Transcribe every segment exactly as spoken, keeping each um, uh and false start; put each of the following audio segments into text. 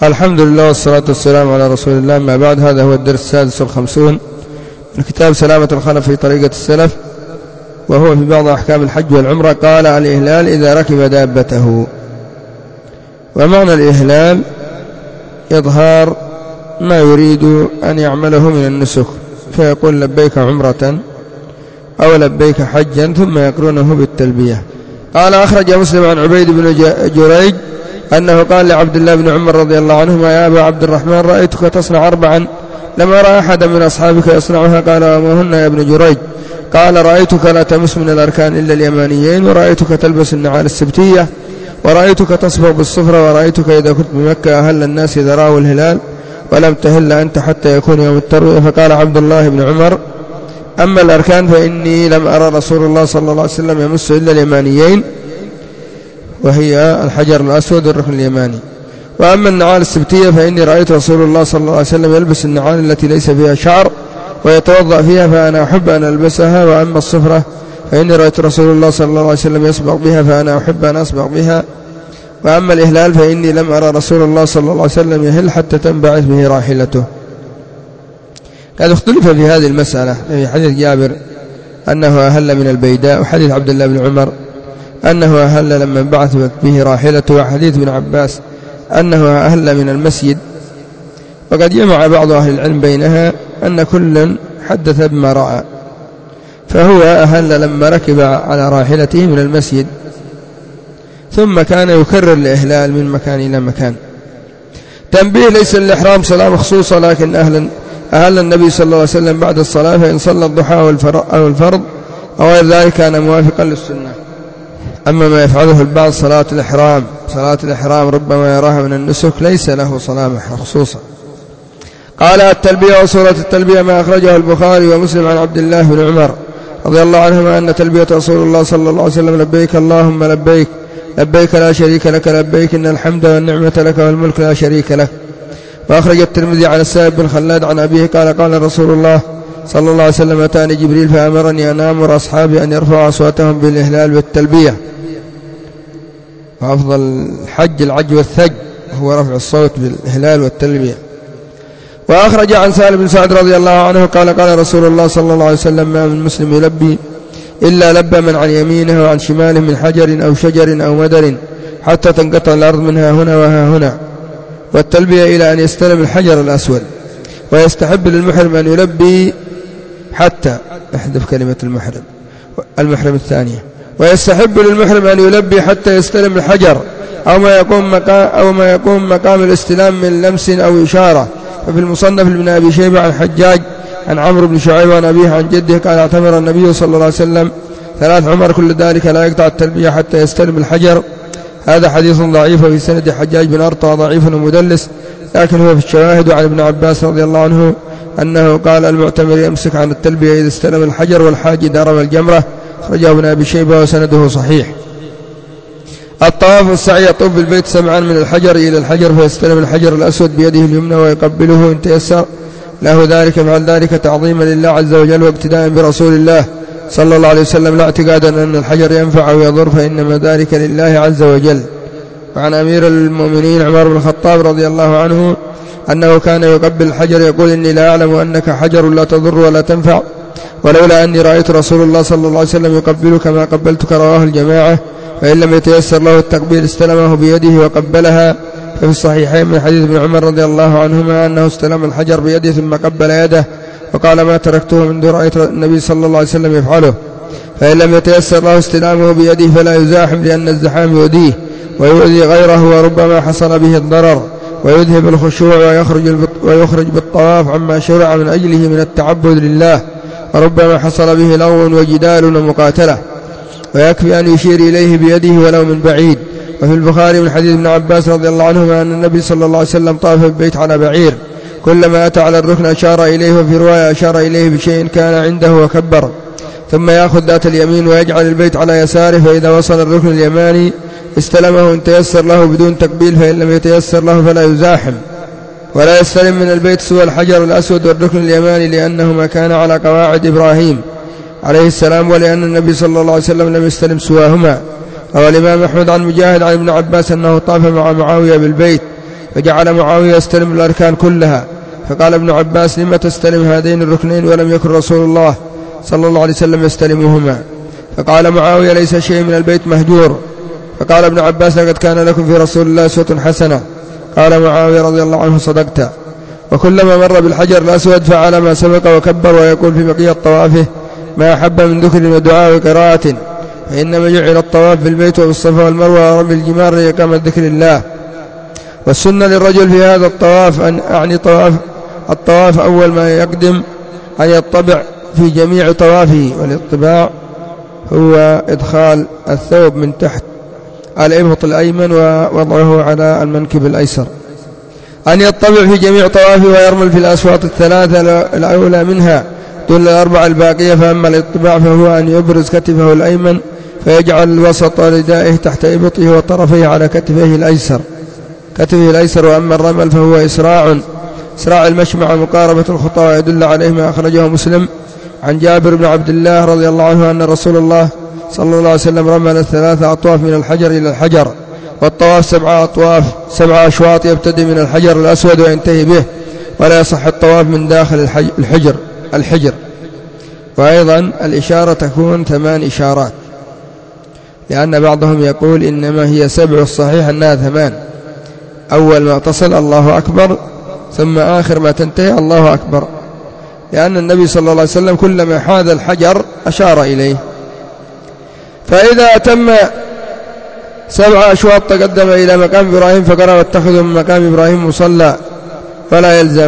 الحمد لله والصلاة والسلام على رسول الله. ما بعد، هذا هو الدرس السادس والخمسون من كتاب سلامة الخلف في طريقة السلف، وهو في بعض أحكام الحج والعمرة. قال: الإهلال إذا ركب دابته. ومعنى الإهلال إظهار ما يريد أن يعمله من النسك، فيقول لبيك عمرة أو لبيك حجا، ثم يقرونه بالتلبية. قال: أخرج مسلم عن عبيد بن جريج أنه قال لعبد الله بن عمر رضي الله عنهما: يا أبا عبد الرحمن، رأيتك تصنع أربعا لم أرى أحدا من أصحابك يصنعها. قال: وما هن يا ابن جريج؟ قال: رأيتك لا تمس من الأركان إلا اليمانيين، ورأيتك تلبس النعال السبتية، ورأيتك تصبغ بالصفرة، ورأيتك إذا كنت بمكة أهل الناس إذا رأوا الهلال ولم تهل أنت حتى يكون يوم التروية. فقال عبد الله بن عمر: أما الأركان فإني لم أرى رسول الله صلى الله عليه وسلم يمس إلا اليمانيين، وهي الحجر الأسود والركن اليماني. وأما النعال السبتية فإني رأيت رسول الله صلى الله عليه وسلم يلبس النعال التي ليس فيها شعر ويتوضأ فيها، فأنا أحب أن ألبسها. وأما الصفرة فإني رأيت رسول الله صلى الله عليه وسلم يصبغ بها، فأنا أحب أن أصبغ بها. وأما الإهلال فإني لم أرى رسول الله صلى الله عليه وسلم يهل حتى تنبعث به راحلته. قد اختلف في هذه المسألة، في حديث جابر أنه أهل من البيداء، وحديث عبد الله بن عمر أنه أهل لما انبعثت به راحلته، وحديث ابن عباس أنه أهل من المسجد. وقد جمع بعض أهل العلم بينها أن كل حدث بما رأى، فهو أهل لما ركب على راحلته من المسجد، ثم كان يكرر الإهلال من مكان إلى مكان. تنبيه: ليس الإحرام صلاة مخصوصة، لكن أهل أهل النبي صلى الله عليه وسلم بعد الصلاة، فإن صلى الضحى أو الفرض أو غير ذلك كان موافقا للسنة. أما ما يفعله البعض صلاة الإحرام صلاة الإحرام ربما يراها من النسك، ليس له صلاة مخصوصة. قال: التلبية وصورة التلبية ما أخرجه البخاري ومسلم عن عبد الله بن عمر رضي الله عنهما أن تلبية رسول الله صلى الله عليه وسلم: لبيك اللهم لبيك لبيك لا شريك لك لبيك إن الحمد والنعمة لك والملك لا شريك لك. وأخرج الترمذي عن السائب بن خلاد عن أبيه قال: قال رسول الله صلى الله عليه وسلم: أتاني جبريل فأمرني أن آمر أصحابي أن يرفعوا أصواتهم بالإهلال والتلبية. وأفضل الحج العج والثج، هو رفع الصوت بالإهلال والتلبية. وأخرج عن سالم بن سعد رضي الله عنه قال: قال رسول الله صلى الله عليه وسلم: ما من مسلم يلبي إلا لبى من عن يمينه وعن شماله من حجر أو شجر أو مدر حتى تنقطع الأرض منها هنا وها هنا. والتلبية إلى أن يستلم الحجر الأسود. ويستحب للمحرم أن يلبي حتى احذف كلمة المحرم المحرم الثانية ويستحب للمحرم أن يلبي حتى يستلم الحجر أو ما يقوم مقام, أو ما يقوم مقام الاستلام من لمس أو إشارة. ففي المصنف لابن أبي شيبة عن حجاج عن عمرو بن شعيب عن أبيه عن جده قال: اعتمر النبي صلى الله عليه وسلم ثلاث عمر كل ذلك لا يقطع التلبية حتى يستلم الحجر. هذا حديث ضعيف، وفي سند حجاج بن أرطى ضعيف ومدلس، لكن هو في الشواهد. عن ابن عباس رضي الله عنه أنه قال: المعتمر يمسك عن التلبية إذا استلم الحجر، والحاج إذا رمى الجمرة. خرجه ابن أبي شيبة وسنده صحيح. الطواف والسعي: يطوف بالبيت سبعا من الحجر إلى الحجر، فيستلم الحجر الأسود بيده اليمنى ويقبله إن تيسر له ذلك، فعل ذلك تعظيما لله عز وجل واقتداء برسول الله صلى الله عليه وسلم، لا اعتقادا أن الحجر ينفع أو يضر، فإنما ذلك لله عز وجل. وعن أمير المؤمنين عمر بن الخطاب رضي الله عنه أنه كان يقبل الحجر يقول: إني لا أعلم أنك حجر لا تضر ولا تنفع، ولولا أني رأيت رسول الله صلى الله عليه وسلم يقبلك ما قبلتك. رواه الجماعة. فإن لم يتيسر له التقبيل استلمه بيده وقبلها. ففي الصحيحين من حديث ابن عمر رضي الله عنهما أنه استلم الحجر بيده ثم قبل يده، وقال: ما تركته منذ رأيت النبي صلى الله عليه وسلم يفعله. فإن لم يتيسر له استلامه بيده فلا يزاحم، لأن الزحام يؤذيه ويؤذي غيره، وربما حصل به الضرر، ويذهب الخشوع ويخرج, ويخرج بالطواف عما شرع من أجله من التعبد لله، وربما حصل به لغو وجدال ومقاتلة، ويكفي أن يشير إليه بيده ولو من بعيد. وفي البخاري من حديث ابن عباس رضي الله عنهما أن النبي صلى الله عليه وسلم طاف بالبيت على بعير، كلما أتى على الركن أشار إليه، وفي رواية أشار إليه بشيء كان عنده وكبر، ثم يأخذ ذات اليمين ويجعل البيت على يساره، فإذا وصل الركن اليماني استلمه إن تيسر له بدون تقبيل، فإن لم يتيسر له فلا يزاحم. ولا يستلم من البيت سوى الحجر الأسود والركن اليماني، لأنهما كان على قواعد إبراهيم عليه السلام، ولأن النبي صلى الله عليه وسلم لم يستلم سواهما. روى الإمام أحمد عن مجاهد عن ابن عباس أنه طاف مع معاوية بالبيت فجعل معاوية يستلم الأركان كلها. فقال ابن عباس: لما تستلم هذين الركنين ولم يكن رسول الله صلى الله عليه وسلم يستلمهما؟ فقال معاوية: ليس شيء من البيت مهجور. فقال ابن عباس: لقد كان لكم في رسول الله أسوة حسنة. قال معاوية رضي الله عنه: صدقت. وكلما مر بالحجر الأسود فعل ما سبق وكبر، ويقول في بقية طوافه: ما أحب من ذكر ودعاء وقراءة، فإنما جعل الطواف بالبيت وبالصفا والمروة ورمي الجمار لإقامة ذكر الله. والسنة للرجل في هذا الطواف أن أعني طواف الطواف أول ما يقدم أن يطبع في جميع طوافه، والاطباع هو إدخال الثوب من تحت الإبط الأيمن ووضعه على المنكب الأيسر، أن يطبع في جميع طوافه ويرمل في الأسواط الثلاثة الأولى منها دون الأربع الباقية. فأما الاطباع فهو أن يبرز كتفه الأيمن فيجعل وسط ردائه تحت إبطه وطرفيه على كتفه الأيسر كتفه الأيسر وأما الرمل فهو إسراع إسراع المشي مع مقاربة الخطى. ويدل عليه ما أخرجه مسلم عن جابر بن عبد الله رضي الله عنه أن رسول الله صلى الله عليه وسلم رمل الثلاثة أطواف من الحجر إلى الحجر. والطواف سبعة أطواف سبعة أشواط يبتدي من الحجر الأسود وينتهي به، ولا يصح الطواف من داخل الحجر الحجر وأيضا الإشارة تكون ثمان إشارات، لأن بعضهم يقول إنما هي سبع، الصحيح أنها ثمان. أول ما تصل الله أكبر، ثم آخر ما تنتهي الله أكبر، لأن النبي صلى الله عليه وسلم كلما حاذ الحجر أشار إليه. فإذا أتم سبع أشواط تقدم إلى مقام إبراهيم فقال: واتخذوا من مقام إبراهيم مصلى، ولا يلزم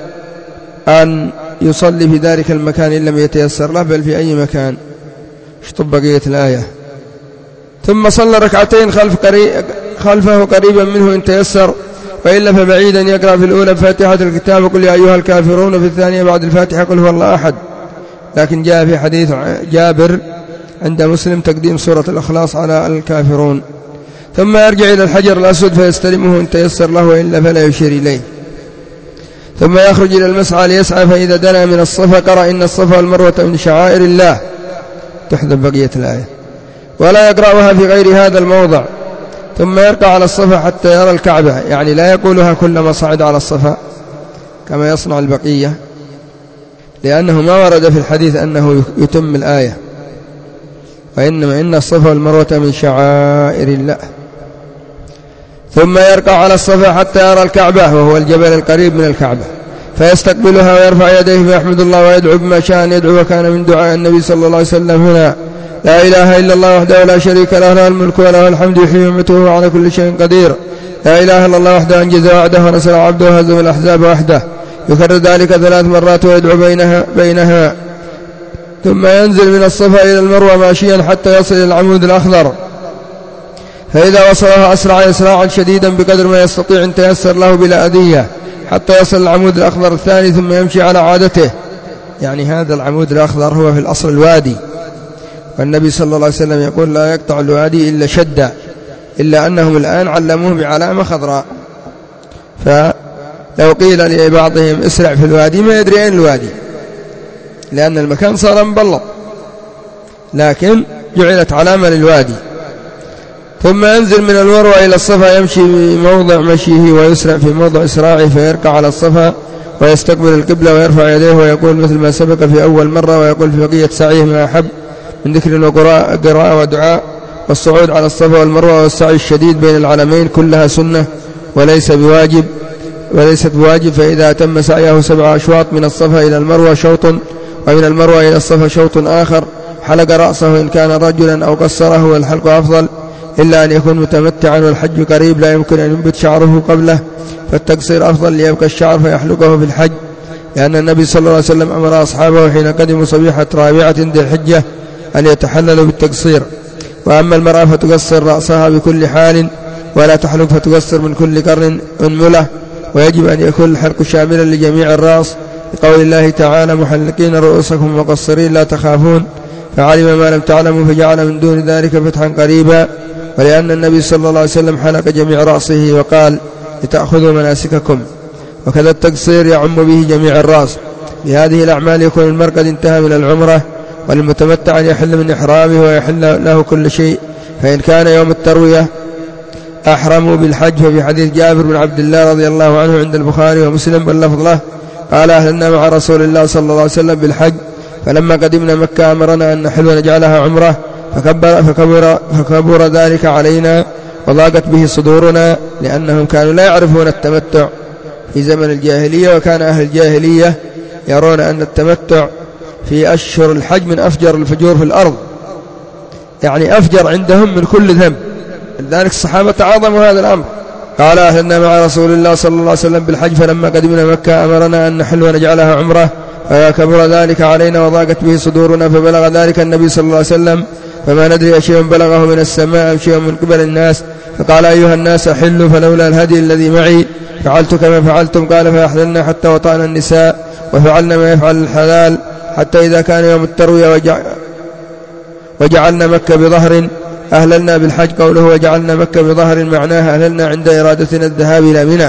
أن يصلي في ذلك المكان إن لم يتيسر له، بل في أي مكان. اشطب بقية الآية. ثم صلى ركعتين خلف قريب خلفه قريبا منه إن تيسر، وإلا فبعيدا يقرأ في الأولى بفاتحة الكتاب قل يا أيها الكافرون، في الثانية بعد الفاتحة قل هو الله أحد. لكن جاء في حديث جابر عند مسلم تقديم سورة الإخلاص على الكافرون. ثم يرجع إلى الحجر الأسود فيستلمه إن تيسر له، وإلا فلا يشير إليه. ثم يخرج إلى المسعى ليسعى، فإذا دنا من الصفا قرأ إن الصفا والمروة من شعائر الله، تحذف بقية الآية، ولا يقرأها في غير هذا الموضع. ثم يرقى على الصفا حتى يرى الكعبة، يعني لا يقولها كلما صعد على الصفا كما يصنع البقية، لأنه ما ورد في الحديث أنه يتم الآية، وإنما إن الصفا والمروة من شعائر الله. ثم يرقى على الصفا حتى يرى الكعبة، وهو الجبل القريب من الكعبة، فيستقبلها ويرفع يديه فيحمد الله ويدعو بما شاء أن يدعو. وكان من دعاء النبي صلى الله عليه وسلم هنا: لا إله إلا الله وحده لا شريك له، له الملك وله الحمد يحيي ويميت وهو على كل شيء قدير. لا إله إلا الله وحده أنجز وعده ونصر عبده وهزم الأحزاب وحده. يكرر ذلك ثلاث مرات ويدعو بينها بينها ثم ينزل من الصفا إلى المروة ماشيا حتى يصل إلى العمود الأخضر، فإذا وصلها أسرع إسراعا شديدا بقدر ما يستطيع إن تيسر له بلا أذية، حتى يصل العمود الأخضر الثاني، ثم يمشي على عادته. يعني هذا العمود الأخضر هو في الأصل الوادي، والنبي صلى الله عليه وسلم يقول: لا يقطع الوادي إلا شدة، إلا أنهم الآن علموه بعلامة خضراء. فلو قيل لبعضهم اسرع في الوادي ما يدري أين الوادي، لأن المكان صار مبلط، لكن جعلت علامة للوادي. ثم ينزل من المروة إلى الصفا، يمشي في موضع مشيه ويسرع في موضع إسراعه، فيركع على الصفا ويستقبل القبلة ويرفع يديه ويقول مثل ما سبق في أول مرة، ويقول في بقية سعيه ما أحب من ذكر وقراءة ودعاء. والصعود على الصفا والمروة والسعي الشديد بين العلمين كلها سنة وليس بواجب وليست بواجب. فإذا تم سعيه سبع أشواط من الصفا إلى المروة شوط، ومن المروة إلى الصفا شوط آخر، حلق رأسه إن كان رجلا أو قصره، والحلق أفضل، إلا أن يكون متمتعا والحج قريب لا يمكن أن ينبت شعره قبله، فالتقصير أفضل ليبقى الشعر فيحلقه في الحج، لأن النبي صلى الله عليه وسلم أمر أصحابه حين قدموا صبيحة رابعة ذي الحجة أن يتحللوا بالتقصير. وأما المرأة فتقصر رأسها بكل حال، ولا تحلق فتقصر من كل قرن أنملة، ويجب أن يكون الحلق شاملا لجميع الرأس، لقول الله تعالى: محلقين رؤوسكم مقصرين لا تخافون، فعلم ما لم تعلموا فجعل من دون ذلك فتحا قريبا. ولأن النبي صلى الله عليه وسلم حلق جميع رأسه وقال: لتأخذوا مناسككم. وكذا التقصير يعم به جميع الرأس. بهذه الأعمال يكون المرء قد انتهى من العمرة، وللمتمتع أن يحل من إحرامه ويحل له كل شيء. فإن كان يوم التروية أحرموا بالحج. ففي حديث جابر بن عبد الله رضي الله عنه عند البخاري ومسلم واللفظ له قال أهلنا مع رسول الله صلى الله عليه وسلم بالحج، فلما قدمنا مكة أمرنا أن نحل ونجعلها عمرة، فكبر, فكبر, فكبر ذلك علينا وضاقت به صدورنا، لأنهم كانوا لا يعرفون التمتع في زمن الجاهلية، وكان أهل الجاهلية يرون أن التمتع في أشهر الحج من أفجر الفجور في الأرض، يعني أفجر عندهم من كل ذنب، لذلك الصحابة تعاظموا هذا الأمر. قال أهلنا مع رسول الله صلى الله عليه وسلم بالحج، فلما قدمنا مكة أمرنا أن نحل ونجعلها عمرة، فكبر ذلك علينا وضاقت به صدورنا، فبلغ ذلك النبي صلى الله عليه وسلم، فما ندري أشيء بلغه من السماء أو شيء من قبل الناس، فقال أيها الناس أحلوا، فلولا الهدي الذي معي فعلت كما فعلتم. قال فأحللنا حتى وطأنا النساء وفعلنا ما يفعل الحلال، حتى إذا كان يوم التروية وجع وجعلنا مكة بظهر أهللنا بالحج. قوله وجعلنا مكة بظهر معناها أهللنا عند إرادتنا الذهاب إلى منى.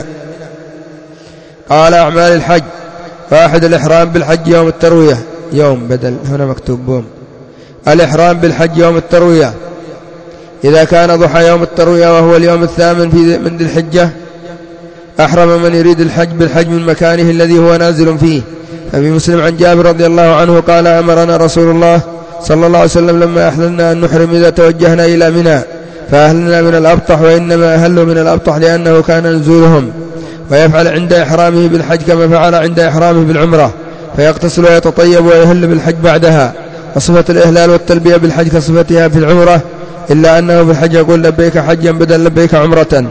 قال أعمال الحج: واحد الإحرام بالحج يوم التروية، يوم بدل هنا مكتوب بوم، الإحرام بالحج يوم التروية إذا كان ضحى يوم التروية وهو اليوم الثامن في من ذي الحجة، أحرم من يريد الحج بالحج من مكانه الذي هو نازل فيه. ففي مسلم عن جابر رضي الله عنه قال أمرنا رسول الله صلى الله عليه وسلم لما أحللنا أن نحرم إذا توجهنا إلى منى، فأهلنا من الأبطح، وإنما أهلوا من الأبطح لأنه كان نزولهم، ويفعل عند إحرامه بالحج كما فعل عند إحرامه بالعمرة، فيغتسل ويتطيب ويهل بالحج بعدها. وصفة الإهلال والتلبية بالحج كصفتها في العمرة، إلا أنه في الحج يقول لبيك حجا بدل لبيك عمرة.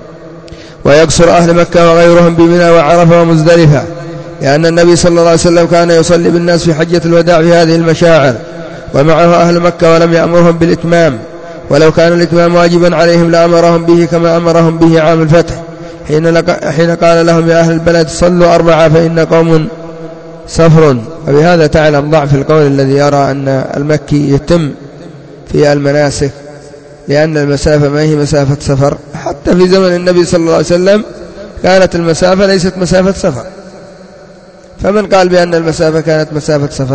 ويقصر أهل مكة وغيرهم بمنى وعرفة ومزدلفة، لأن النبي صلى الله عليه وسلم كان يصلي بالناس في حجة الوداع في هذه المشاعر، ومعه أهل مكة، ولم يأمرهم بالإتمام، ولو كان الإتمام واجبا عليهم لأمرهم به كما أمرهم به عام الفتح، حين قال لهم يا أهل البلد صلوا أربعة فإن قوم سفر. وبهذا تعلم ضعف القول الذي يرى أن المكي يتم في المناسك، لأن المسافة ما هي مسافة سفر. حتى في زمن النبي صلى الله عليه وسلم كانت المسافة ليست مسافة سفر، فمن قال بأن المسافة كانت مسافة سفر؟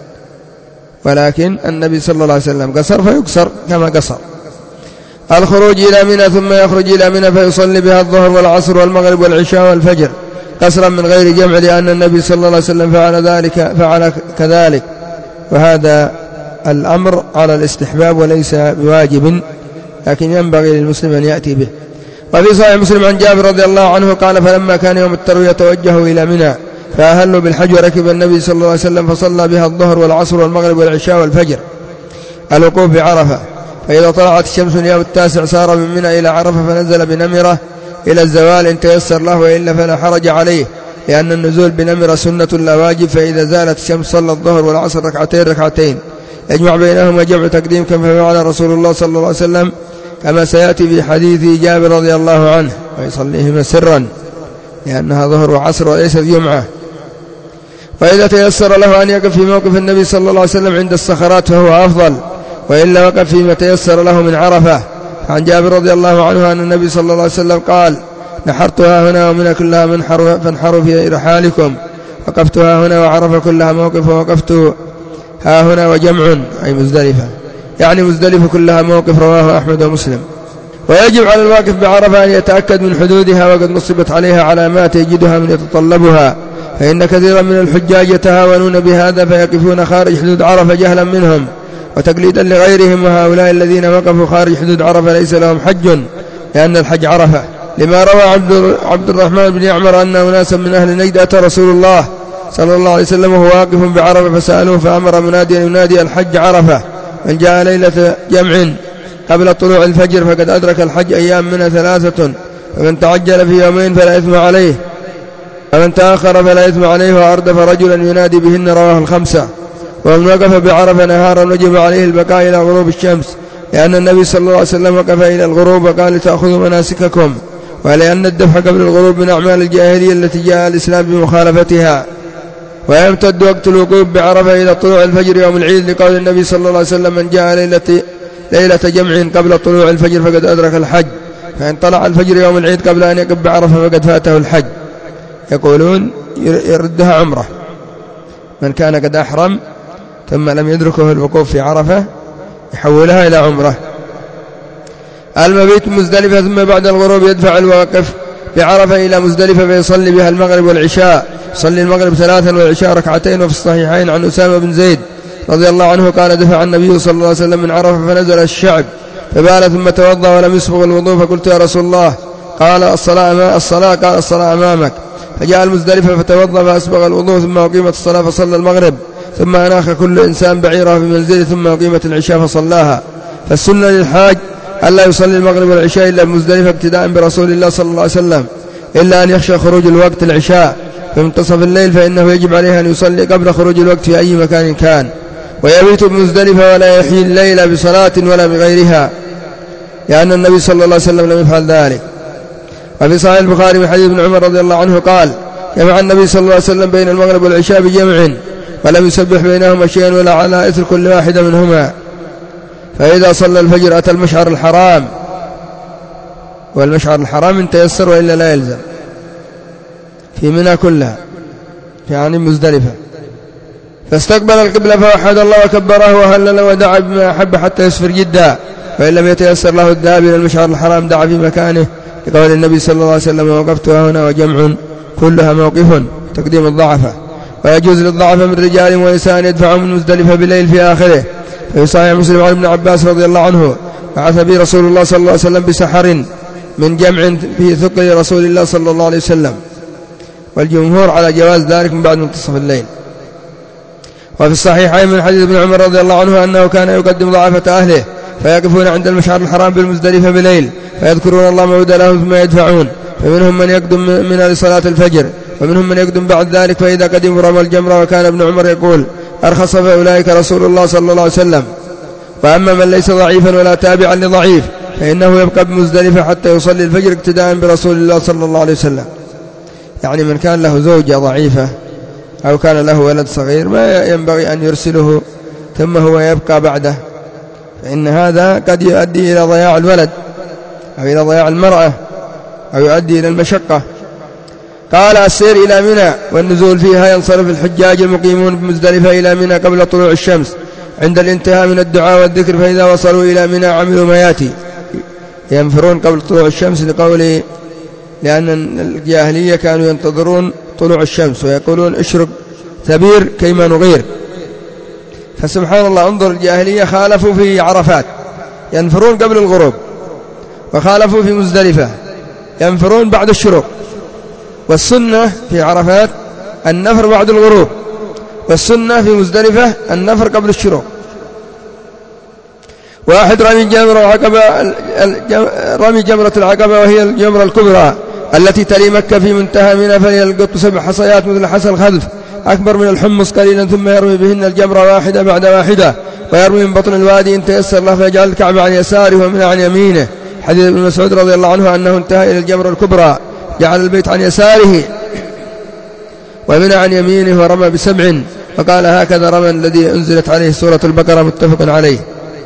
ولكن النبي صلى الله عليه وسلم قصر فيقصر كما قصر. الخروج إلى منى، ثم يخرج إلى منى فيصلي بها الظهر والعصر والمغرب والعشاء والفجر قصرا من غير جمع، لأن النبي صلى الله عليه وسلم فعل ذلك فعل كذلك، وهذا الأمر على الاستحباب وليس بواجب، لكن ينبغي للمسلم أن يأتي به. وفي صحيح مسلم عن جابر رضي الله عنه قال فلما كان يوم التروية توجهوا إلى منى فأهلوا بالحج، وركب النبي صلى الله عليه وسلم فصلى بها الظهر والعصر والمغرب والعشاء والفجر. الوقوف بعرفة: فإذا طلعت الشمس اليوم التاسع سار من منى إلى عرفة فنزل بنمرة إلى الزوال إن تيسر له، وإلا فلا حرج عليه، لأن النزول بنمرة سنة لا واجب. فإذا زالت الشمس صلى الظهر والعصر ركعتين ركعتين يجمع بينهما جمع تقديم كما فعل رسول الله صلى الله عليه وسلم، كما سيأتي في حديث جابر رضي الله عنه، ويصليهما سرا لأنها ظهر وعصر وليست جمعة. فإذا تيسر له أن يقف في موقف النبي صلى الله عليه وسلم عند الصخرات فهو أفضل، وإلا وقف فيما تيسر له من عرفة. عن جابر رضي الله عنه أن النبي صلى الله عليه وسلم قال نحرتها هنا ومن كلها منحر فانحروا في رحالكم، وقفتها هنا وعرف كلها موقف، ووقفت ها هنا وجمع أي مزدلفة، يعني مزدلفة كلها موقف. رواه أحمد ومسلم. ويجب على الواقف بعرفة أن يتأكد من حدودها، وقد نصبت عليها علامات يجدها من يتطلبها، فإن كثيرا من الحجاج يتهاونون بهذا فيقفون خارج حدود عرفة جهلا منهم وتقليدا لغيرهم، وهؤلاء الذين وقفوا خارج حدود عرفة ليس لهم حج، لأن الحج عرفة. لما روى عبد الرحمن بن يعمر أن أناسا من أهل نجد أتى رسول الله صلى الله عليه وسلم وهو واقف بعرفة فسألوه، فأمر مناديا ينادي الحج عرفة، من جاء ليلة جمع قبل طلوع الفجر فقد أدرك الحج. أيام منها ثلاثة، فمن تعجل في يومين فلا إثم عليه، ومن تأخر فلا إثم عليه، وأردف رجلا ينادي بهن. رواه الخمسة. ومن وقف بعرفة نهارا وجب عليه البقاء إلى غروب الشمس، لأن النبي صلى الله عليه وسلم وقف إلى الغروب وقال لتأخذوا مناسككم، ولأن الذبح قبل الغروب من أعمال الجاهلية التي جاء الإسلام بمخالفتها. ويمتد وقت الوقوف بعرفة إلى طلوع الفجر يوم العيد، لقول النبي صلى الله عليه وسلم من جاء ليلة, ليلة جمع قبل طلوع الفجر فقد أدرك الحج، فإن طلع الفجر يوم العيد قبل أن يقف بعرفة فقد فاته الحج. يقولون يردها عمره، من كان قد أحرم ثم لم يدركه الوقوف في عرفة يحولها إلى عمره. المبيت مزدلفة ثم بعد الغروب يدفع الواقف بعرفة إلى مزدلفة فيصلي بها المغرب والعشاء، صلي المغرب ثلاثا والعشاء ركعتين. وفي الصحيحين عن أسامة بن زيد رضي الله عنه قال دفع النبي صلى الله عليه وسلم من عرفة فنزل الشعب فبال ثم توضأ ولم يسبغ الوضوء، فقلت يا رسول الله قال الصلاة الصلاة قال الصلاة أمامك، فجاء المزدلفة فتوضأ فأسبغ الوضوء ثم أقيمت الصلاة فصلى المغرب ثم أناخ كل إنسان بعيره في منزله ثم أقيمت العشاء فصلاها. فالسنة للحاج ألا يصلي المغرب والعشاء إلا بمزدلفة ابتداء برسول الله صلى الله عليه وسلم، إلا أن يخشى خروج الوقت العشاء في منتصف الليل فإنه يجب عليه أن يصلي قبل خروج الوقت في أي مكان كان، ويبيت بمزدلفة ولا يحيي الليل بصلاة ولا بغيرها، لأن النبي صلى الله عليه وسلم لم يفعل ذلك. وفي صحيح البخاري من حديث ابن عمر رضي الله عنه قال جمع النبي صلى الله عليه وسلم بين المغرب والعشاء بجمع ولم يسبح بينهما شيئا ولا على إثر كل واحدة منهما. فإذا صلى الفجر أتى المشعر الحرام، والمشعر الحرام إن تيسر وإلا لا يلزم، في منى كلها يعني مزدلفة، فاستقبل القبلة فوحد الله وكبره وهلل ودعا بما أحب حتى يسفر جدا، فإن لم يتيسر له الذهاب إلى المشعر الحرام دعا في مكانه، لقول النبي صلى الله عليه وسلم وقفت هنا وجمع كلها موقف تقديم الضعفة. ويجوز للضعف من رجال ونساء يدفعوا من مزدلفة بالليل في آخره. في صحيح مسلم عن ابن عباس رضي الله عنه بعث به رسول الله صلى الله عليه وسلم بسحر من جمع في ثقل رسول الله صلى الله عليه وسلم، والجمهور على جواز ذلك من بعد منتصف الليل. وفي الصحيحين من حديث ابن عمر رضي الله عنه أنه كان يقدم ضعفة أهله فيقفون عند المشعر الحرام بالمزدلفة بليل فيذكرون الله موعدا لهم ثم يدفعون، فمنهم من يقدم من لصلاة الفجر ومنهم من يقدم بعد ذلك، فإذا قدموا رمى الجمرة. وكان ابن عمر يقول أرخص فأولئك رسول الله صلى الله عليه وسلم. وأما من ليس ضعيفا ولا تابعا لضعيف فإنه يبقى بمزدلفة حتى يصلي الفجر اقتداء برسول الله صلى الله عليه وسلم. يعني من كان له زوجة ضعيفة أو كان له ولد صغير ما ينبغي أن يرسله ثم هو يبقى بعده، فإن هذا قد يؤدي إلى ضياع الولد أو إلى ضياع المرأة أو يؤدي إلى المشقة. قال السير إلى منى والنزول فيها ينصرف الحجاج المقيمون بمزدلفة إلى منى قبل طلوع الشمس عند الانتهاء من الدعاء والذكر، فإذا وصلوا إلى منى عملوا ما ياتي، ينفرون قبل طلوع الشمس لقوله لأن الجاهلية كانوا ينتظرون طلوع الشمس ويقولون اشرق ثبير كيما نغير. فسبحان الله انظر الجاهلية خالفوا في عرفات ينفرون قبل الغروب، وخالفوا في مزدلفة ينفرون بعد الشروق، والسنة في عرفات النفر بعد الغروب، والسنة في مزدلفة النفر قبل الشروق. واحد رمي جمرة العقبة رمي جمرة العقبة وهي الجمرة الكبرى التي تلي مكة في منتهى منى، فليلقط سبع حصيات مثل حصى الخذف أكبر من الحمص قليلا ثم يرمي بهن الجمرة واحدة بعد واحدة، ويرمي من بطن الوادي إن تيسر له فيجعل الكعبة عن يساره ومن عن يمينه. حديث ابن مسعود رضي الله عنه أنه انتهى إلى الجمرة الكبرى جعل البيت عن يساره ومن عن يمينه ورمى بسبع، وقال هكذا رمى الذي أنزلت عليه سورة البقرة متفق عليه.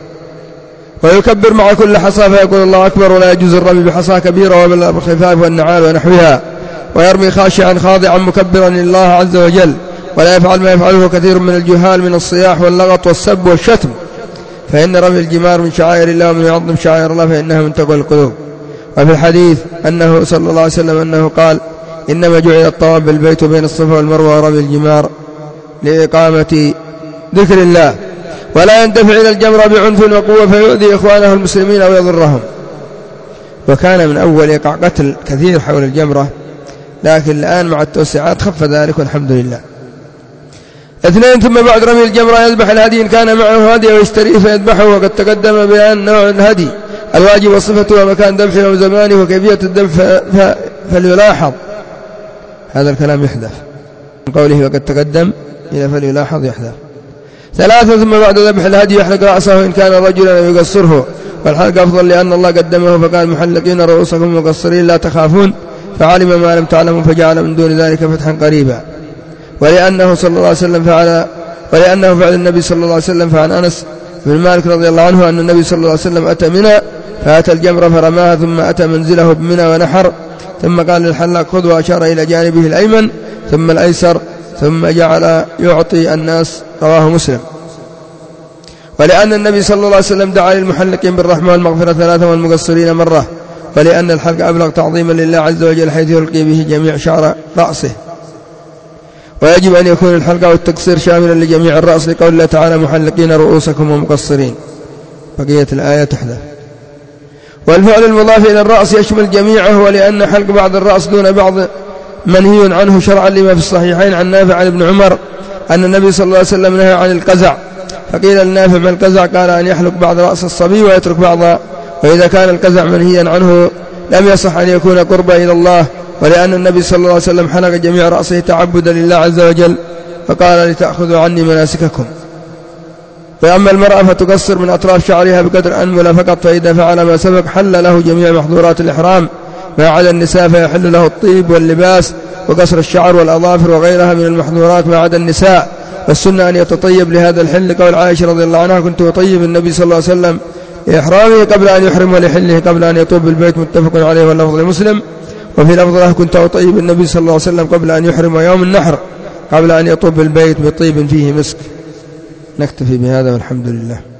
ويكبر مع كل حصى فيقول الله أكبر، ولا يجوز الرمي بحصى كبيرة وبالخفاف والنعال ونحوها، ويرمي خاشعا خاضعا مكبرا لله عز وجل، ولا يفعل ما يفعله كثير من الجهال من الصياح واللغط والسب والشتم، فإن رمي الجمار من شعائر الله ومن يعظم شعائر الله فإنها من تقوى القلوب. وفي الحديث أنه صلى الله عليه وسلم أنه قال إنما جعل الطواف بالبيت بين الصفا والمروة ورمي الجمار لإقامة ذكر الله، ولا يندفع إلى الجمرة بعنف وقوة فيؤذي إخوانه المسلمين أو يضرهم. وكان من أول يقع قتل كثير حول الجمرة، لكن الآن مع التوسعات خف ذلك والحمد لله. اثنين ثم بعد رمي الجمرة يذبح الهدي إن كان معه هدي ويشتريه فيذبحه، وقد تقدم بيان نوع الهدي الواجب وصفته ومكان ذبحه وزمانه وكيفية الذبح فليلاحظ، هذا الكلام يحذف من قوله وقد تقدم إلى فليلاحظ يحذف. ثلاثة ثم بعد ذبح الهدي يحلق رأسه إن كان رجلا يقصره، والحلق أفضل لأن الله قدمه فقال محلقين رؤوسكم مقصرين لا تخافون، فعلم ما لم تعلموا فجعل من دون ذلك فتحا قريبا. ولأنه صلى الله عليه وسلم فعل ولأنه فعل النبي صلى الله عليه وسلم، فعن أنس بن مالك رضي الله عنه أن النبي صلى الله عليه وسلم أتى منى فأتى الجمرة فرماها ثم أتى منزله بمنى ونحر، ثم قال للحلاق خذ، وأشار إلى جانبه الأيمن ثم الأيسر، ثم جعل يعطي الناس، رواه مسلم. ولأن النبي صلى الله عليه وسلم دعا للمحلقين بالرحمة والمغفرة ثلاثة والمقصرين مرة، ولأن الحلق أبلغ تعظيما لله عز وجل حيث يلقي به جميع شعر رأسه. ويجب أن يكون الحلق والتقصير شاملا لجميع الرأس لقول الله تعالى محلقين رؤوسكم ومقصرين. بقية الآية تحذف. والفعل المضاف إلى الرأس يشمل جميعه، ولأن حلق بعض الرأس دون بعض منهي عنه شرعا لما في الصحيحين عن نافع عن ابن عمر أن النبي صلى الله عليه وسلم نهى عن القزع، فقيل النافع ما القزع؟ قال أن يحلق بعض رأس الصبي ويترك بعضها، وإذا كان القزع منهيا عنه لم يصح أن يكون قربا إلى الله، ولأن النبي صلى الله عليه وسلم حلق جميع رأسه تعبدا لله عز وجل، فقال لتأخذوا عني مناسككم. فأما المرأة فتقصر من أطراف شعرها بقدر أنملة فقط، فإذا فعل ما سبق حل له جميع محظورات الإحرام ما عدا النساء، فيحل له الطيب واللباس وقصر الشعر والأظافر وغيرها من المحظورات ما عدا النساء. والسنة أن يتطيب لهذا الحل، قول عائشة رضي الله عنها كنت أطيب النبي صلى الله عليه وسلم لإحرامه قبل أن يحرم ولحله قبل أن يطوب بالبيت، متفق عليه واللفظ لمسلم. وفي لفظ له كنت أطيب النبي صلى الله عليه وسلم قبل أن يحرم يوم النحر قبل أن يطوب بالبيت بطيب فيه مسك. نكتفي بهذا والحمد لله.